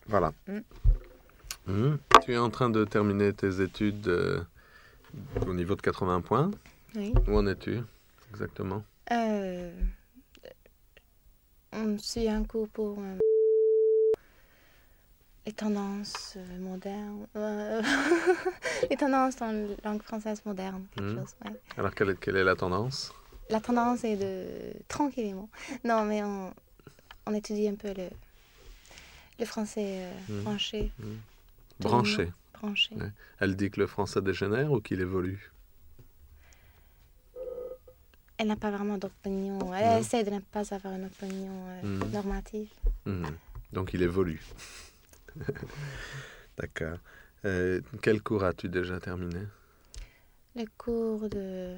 Voilà. Tu es en train de terminer tes études au niveau de 80 points. Oui. Où en es-tu exactement? On suit un cours pour les tendances modernes. Les tendances en langue française moderne, quelque chose. Ouais. Alors, quelle est la tendance? La tendance est de tranquillement. Non, mais on étudie un peu le français branché. Branché. Branché. Ouais. Elle dit que le français dégénère ou qu'il évolue? Elle n'a pas vraiment d'opinion. Elle essaie de ne pas avoir une opinion normative. Donc, il évolue. D'accord. Quel cours as-tu déjà terminé? Le cours de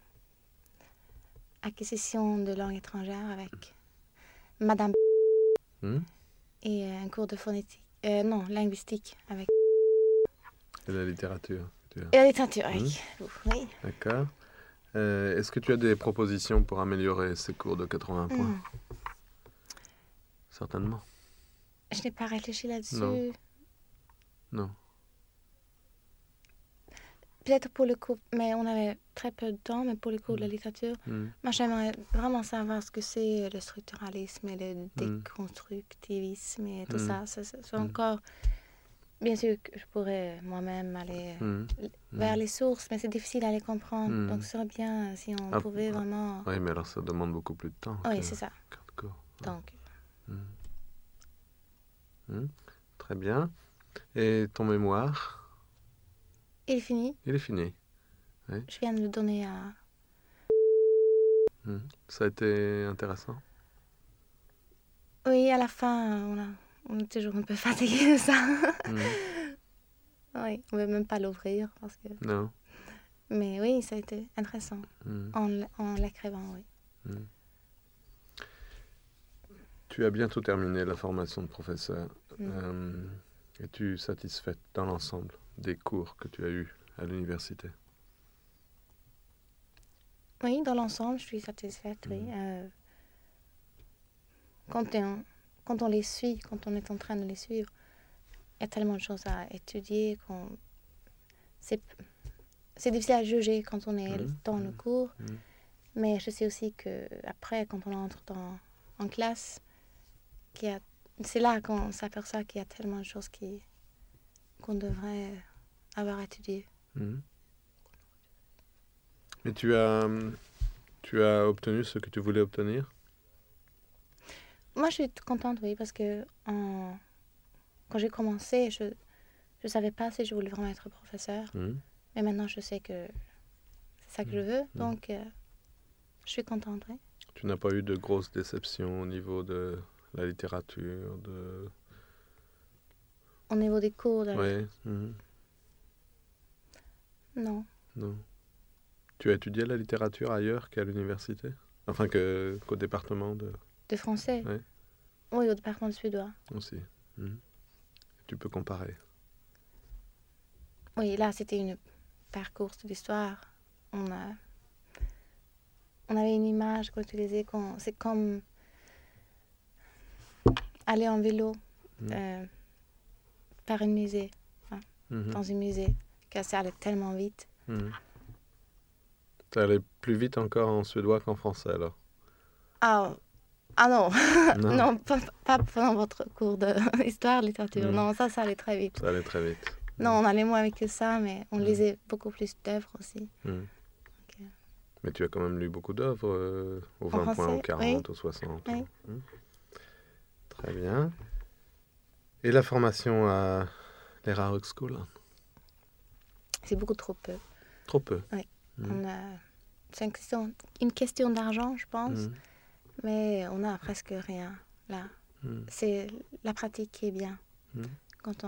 acquisition de langue étrangère avec Madame et un cours de phonétique. Non, linguistique avec. Et la littérature. Et la littérature avec. Oui. D'accord. Est-ce que tu as des propositions pour améliorer ces cours de 80 points? Certainement. Je n'ai pas réfléchi là-dessus. Non. Peut-être pour le cours, mais on avait très peu de temps, mais pour le cours de la littérature, moi j'aimerais vraiment savoir ce que c'est le structuralisme et le déconstructivisme et tout ça. C'est encore... Bien sûr que je pourrais moi-même aller vers les sources, mais c'est difficile à les comprendre. Donc ce serait bien si on pouvait vraiment... Oui, mais alors ça demande beaucoup plus de temps. Oui, c'est ça. Donc. Très bien. Et ton mémoire? Il est fini. Il est fini. Oui. Je viens de le donner à... Ça a été intéressant? Oui, à la fin, on est toujours un peu fatigué de ça. Oui, on ne veut même pas l'ouvrir parce que... Non. Mais oui, ça a été intéressant en l'écrivant, oui. Tu as bientôt terminé la formation de professeur. Es-tu satisfaite dans l'ensemble des cours que tu as eus à l'université? Oui, dans l'ensemble, je suis satisfaite, oui. Quand on les suit, quand on est en train de les suivre, il y a tellement de choses à étudier c'est difficile à juger quand on est dans le cours. Mais je sais aussi qu'après, quand on entre en classe, c'est là qu'on s'aperçoit qu'il y a tellement de choses qu'on devrait avoir étudiées. Et tu as obtenu ce que tu voulais obtenir? Moi, je suis contente, oui, parce que quand j'ai commencé, je ne savais pas si je voulais vraiment être professeur. Mais maintenant, je sais que c'est ça que je veux, donc je suis contente, oui. Tu n'as pas eu de grosses déceptions au niveau de la littérature, Au niveau des cours Oui. Non. Tu as étudié la littérature ailleurs qu'à l'université? Enfin, qu'au département de... De français? Oui. Oui, au département de suédois. Aussi. Tu peux comparer. Oui, là, c'était une parcours d'histoire. On avait une image qu'on utilisait. C'est comme aller en vélo par un musée. Dans un musée. Car ça allait tellement vite. Ça allait plus vite encore en suédois qu'en français, alors? Ah non. Non, pas pendant votre cours d'histoire, littérature. Non, ça allait très vite. Ça allait très vite. Non, on allait moins vite que ça, mais on lisait beaucoup plus d'œuvres aussi. Mais tu as quand même lu beaucoup d'œuvres, aux 20 français, points, aux 40, aux 60. Oui. Très bien. Et la formation à l'Era School? C'est beaucoup trop peu. Trop peu? Oui. C'est une question d'argent, je pense. Mais on a presque rien, là. C'est la pratique qui est bien. Quand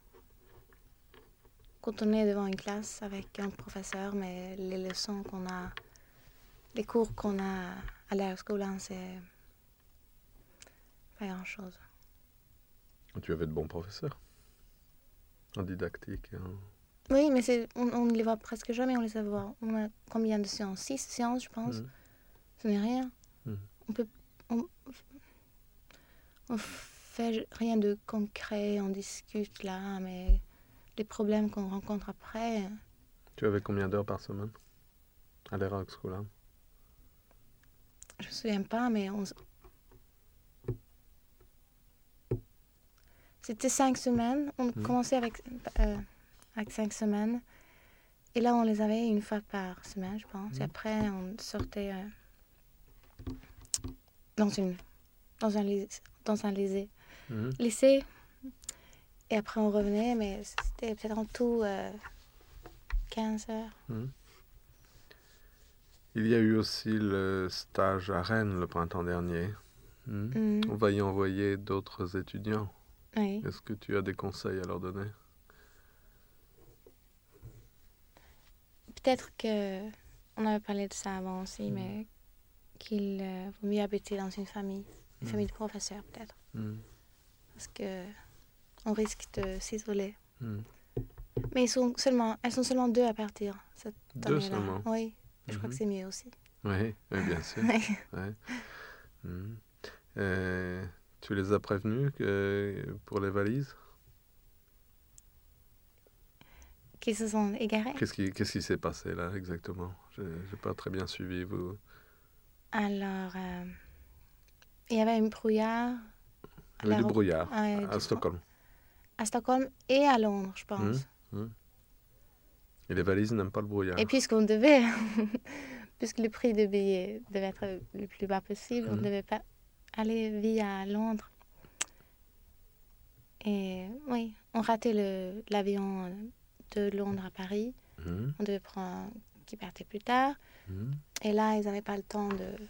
on est devant une classe avec un professeur, mais les leçons qu'on a, les cours qu'on a à l'Era School, c'est pas grand-chose. Tu avais de bons professeurs en didactique. Oui, mais on ne les voit presque jamais, on les voit. On a combien de séances? 6 séances, je pense. Ce n'est rien. On fait rien de concret, on discute là, mais les problèmes qu'on rencontre après... Tu avais combien d'heures par semaine à l'Era Auxschoolam? Je me souviens pas, mais c'était 5 semaines. On commençait avec 5 semaines. Et là, on les avait une fois par semaine, je pense. Et après, on sortait dans un lycée. Lycée. Et après, on revenait, mais c'était peut-être en tout 15 heures. Il y a eu aussi le stage à Rennes le printemps dernier. On va y envoyer d'autres étudiants. Oui. Est-ce que tu as des conseils à leur donner? Peut-être qu'on avait parlé de ça avant aussi, mais qu'il vaut mieux habiter dans une famille de professeurs peut-être. Parce qu'on risque de s'isoler. Mais elles sont seulement 2 à partir cette année-là. 2 seulement? Oui, je crois que c'est mieux aussi. Oui, bien sûr. Tu les as prévenus pour les valises? Qui se sont égarés. Qu'est-ce qui s'est passé là exactement? Je n'ai pas très bien suivi vous. Alors, il y avait un brouillard. Il y avait du brouillard à Stockholm. À Stockholm et à Londres, je pense. Et les valises n'aiment pas le brouillard. Et puisque le prix des billets devait être le plus bas possible, on ne devait pas aller via Londres. Et oui, on ratait l'avion de Londres à Paris. On devait prendre qui partait plus tard. Et là, ils n'avaient pas le temps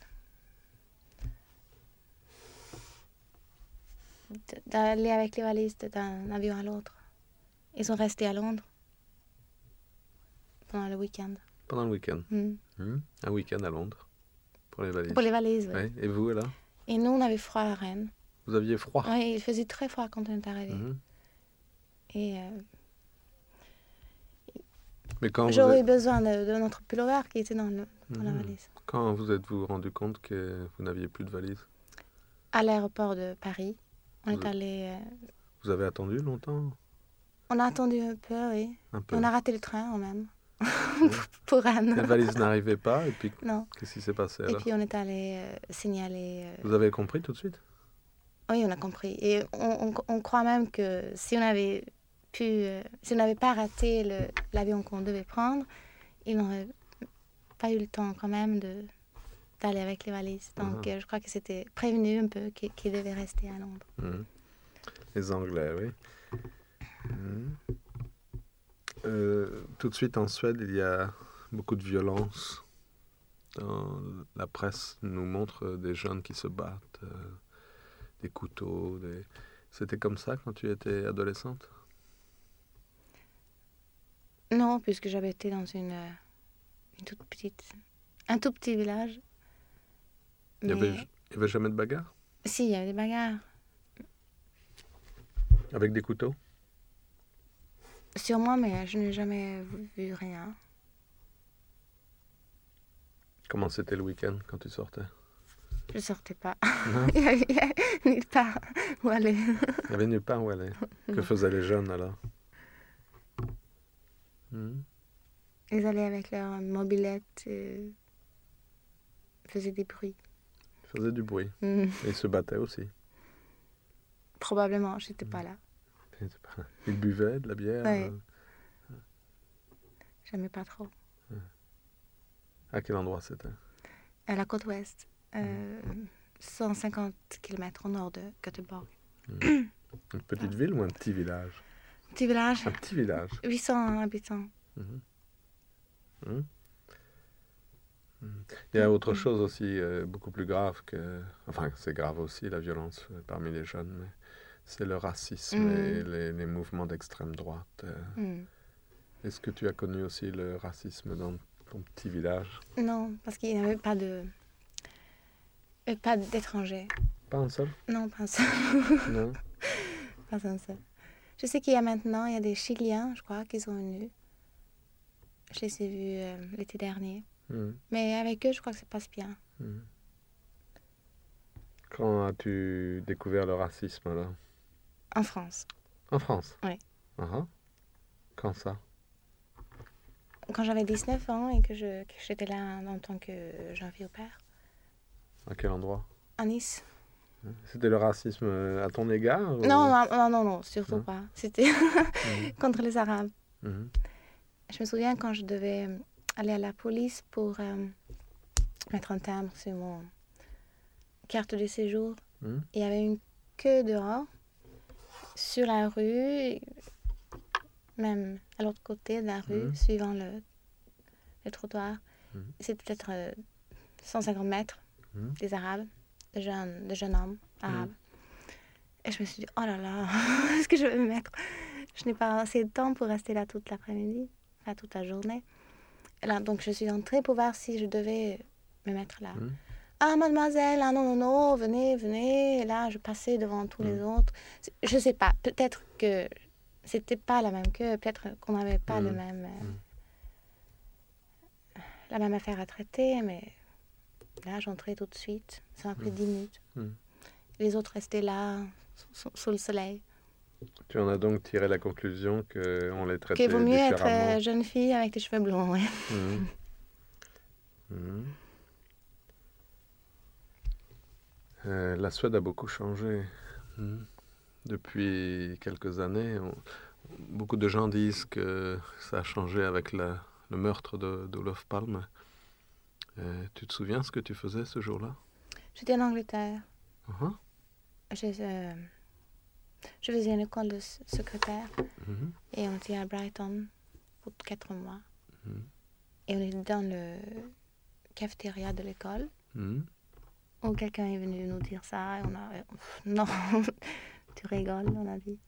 d'aller avec les valises d'un avion à l'autre. Ils sont restés à Londres pendant le week-end. Pendant le week-end. Un week-end à Londres pour les valises. Pour les valises, oui. Ouais. Et vous, là? Et nous, on avait froid à Rennes. Vous aviez froid? Oui, il faisait très froid quand on est arrivé. Et j'aurais eu besoin de notre pullover qui était dans la valise. Quand vous êtes-vous rendu compte que vous n'aviez plus de valise? À l'aéroport de Paris. On est allé... Vous avez attendu longtemps? On a attendu un peu, oui. Un peu. Et on a raté le train, quand même. Pour Rennes. Les valises n'arrivaient pas, et puis non. Qu'est-ce qui s'est passé alors? Et puis on est allé signaler... Vous avez compris tout de suite? Oui, on a compris. Et on croit même que si on avait si on n'avait pas raté l'avion qu'on devait prendre, ils n'auraient pas eu le temps quand même d'aller avec les valises. Donc je crois que c'était prévenu un peu qu'ils devaient rester à Londres. Les Anglais, oui. Tout de suite en Suède, il y a beaucoup de violence. Dans la presse nous montre des jeunes qui se battent, des couteaux. C'était comme ça quand tu étais adolescente? Non, puisque j'avais été dans un tout petit village. Il n'y avait jamais de bagarre? Si, il y avait des bagarres. Avec des couteaux? Sur moi, mais je n'ai jamais vu rien. Comment c'était le week-end quand tu sortais? Je sortais pas. Il y avait nulle part où aller. Il n'y avait nulle part où aller. Que faisaient les jeunes alors? Ils allaient avec leur mobilette et faisaient des bruits. Ils faisaient du bruit. Et ils se battaient aussi? Probablement, j'étais pas là. Ils buvaient de la bière? Oui. J'aimais pas trop. À quel endroit c'était? À la côte ouest. 150 km au nord de Göteborg. Une petite ville ou un petit village? Petit village. Un petit village. 800 habitants. Il y a autre chose aussi, beaucoup plus grave que... Enfin, c'est grave aussi, la violence parmi les jeunes, mais c'est le racisme et les mouvements d'extrême droite. Est-ce que tu as connu aussi le racisme dans ton petit village? Non, parce qu'il n'y avait pas d'étrangers. Pas un seul? Non, pas un seul. Non? Pas un seul. Je sais qu'il y a des Chiliens, je crois, qui sont venus. Je les ai vus l'été dernier. Mais avec eux, je crois que ça passe bien. Quand as-tu découvert le racisme alors? En France. En France? Oui. Uh-huh. Quand ça? Quand j'avais 19 ans et que j'étais là en tant que jeune fille au père. À quel endroit? À Nice. C'était le racisme à ton égard? Ou... Non, surtout pas. C'était contre les Arabes. Mhm. Je me souviens quand je devais aller à la police pour mettre un timbre sur mon carte de séjour. Il y avait une queue dehors, sur la rue, même à l'autre côté de la rue, suivant le trottoir. C'est peut-être 150 mètres des Arabes, de jeunes hommes arabes. Et je me suis dit, oh là là, est-ce que je vais me mettre? Je n'ai pas assez de temps pour rester là toute l'après-midi, enfin toute la journée. Et là, donc je suis entrée pour voir si je devais me mettre là. Ah, mademoiselle, ah non, venez. Et là, je passais devant tous les autres. Je sais pas, peut-être que c'était pas la même queue, peut-être qu'on n'avait pas la même affaire à traiter, mais là, j'entrais tout de suite. Ça m'a pris 10 minutes. Les autres restaient là, sous le soleil. Tu en as donc tiré la conclusion qu'on les traitait qu'il vaut mieux différemment. être jeune fille avec des cheveux blonds, ouais. La Suède a beaucoup changé. Depuis quelques années, beaucoup de gens disent que ça a changé avec le meurtre d'Olof Palme. Tu te souviens ce que tu faisais ce jour-là? J'étais en Angleterre. Je faisais une école de secrétaire et on était à Brighton pour 4 mois. Et on était dans le cafétéria de l'école où quelqu'un est venu nous dire ça et on a... Non, tu rigoles, on a dit.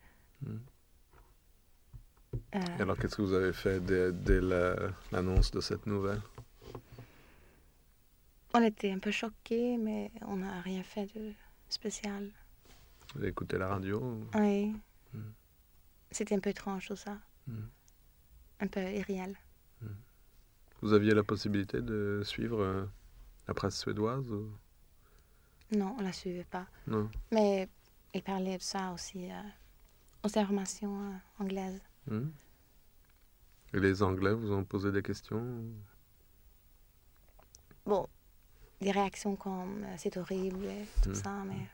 Et alors, qu'est-ce que vous avez fait dès l'annonce de cette nouvelle? On était un peu choqués, mais on n'a rien fait de spécial. Vous avez écouté la radio? Oui. C'était un peu étrange tout ça. Un peu irréel. Vous aviez la possibilité de suivre la presse suédoise ou... Non, on ne la suivait pas. Non. Mais il parlait de ça aussi aux informations anglaises. Et les Anglais vous ont posé des questions? Bon, des réactions comme c'est horrible et tout ça, mais...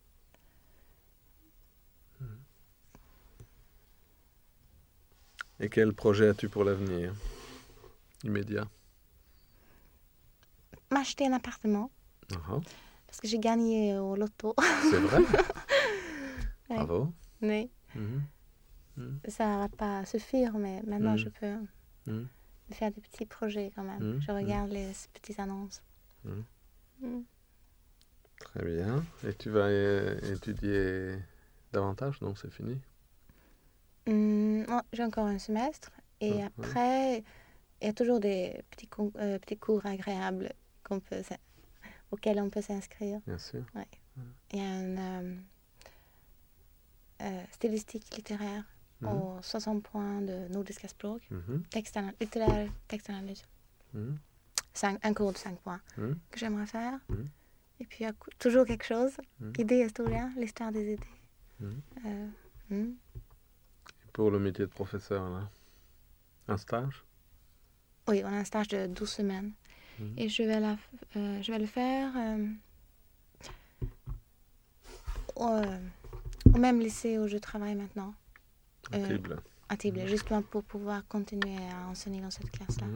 Et quel projet as-tu pour l'avenir immédiat? M'acheter un appartement. Parce que j'ai gagné au loto. C'est vrai? Bravo. Oui. Ça ne va pas suffire, mais maintenant je peux faire des petits projets quand même. Je regarde les petites annonces. Très bien. Et tu vas étudier davantage? Non, c'est fini? J'ai encore un semestre. Et après, il y a toujours des petits cours agréables auxquels on peut s'inscrire. Bien sûr. Ouais. Il y a une stylistique littéraire aux 60 points de Nordiska språk. Littéraire textanalyse. Un cours de 5 points que j'aimerais faire. Et puis, il y a toujours quelque chose. Idée historia, l'histoire des idées. Pour le métier de professeur, là, un stage? Oui, on a un stage de 12 semaines. Et je vais le faire au même lycée où je travaille maintenant. À Tibble, justement pour pouvoir continuer à enseigner dans cette classe-là.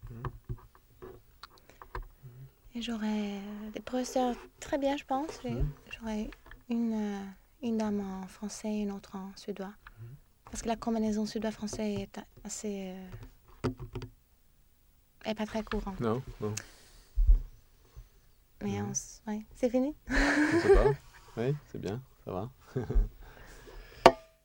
Et j'aurai des professeurs très bien, je pense. J'aurai une dame en français et une autre en suédois. Parce que la combinaison suédois-français est assez... est pas très courante. Non. Mais ouais, c'est fini. Je sais pas. Oui, c'est bien, ça va.